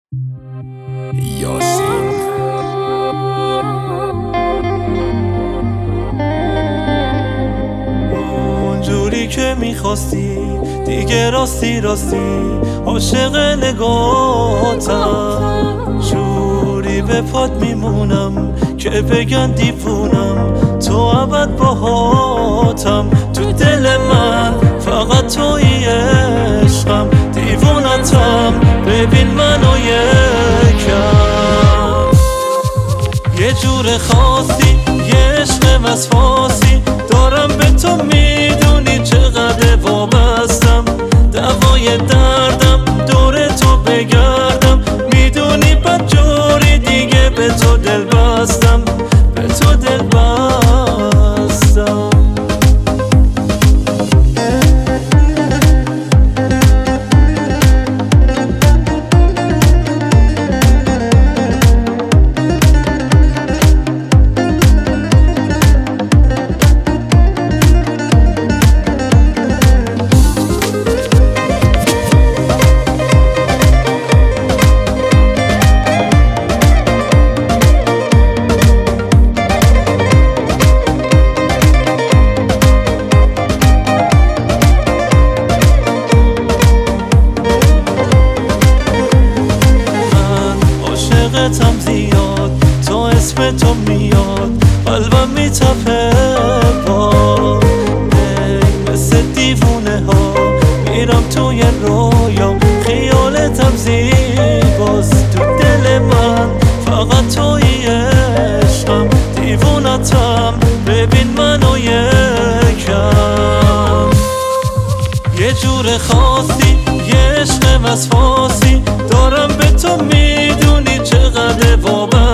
یاسین اونجوری که میخواستی دیگه راستی عاشق نگاتم، جوری به پات میمونم که بگن دیوونم، تو ابد باهاتم. تو دل من فقط تویی عشقم، دیوونتم ببین منو یکم. یه جور خاصی یه عشق وسواسی دارم به تو، میدونی چقدر وابستم، دوای دردم دور تو بگردم، میدونی بد جوری دیگه به تو دل بستم، به تو دل بستم. عاشقتم زیاد، تو اسم تو میاد قلبم میتپه، با مثل دیوونه ها میرم توی رویا، خیالتم زیباست. تو دل من فقط تویی عشقم، دیوونتم ببین منو یکم. یه جور خاصی یه عشق وسواسی دارم به تو، میدونی چقدر وابستم،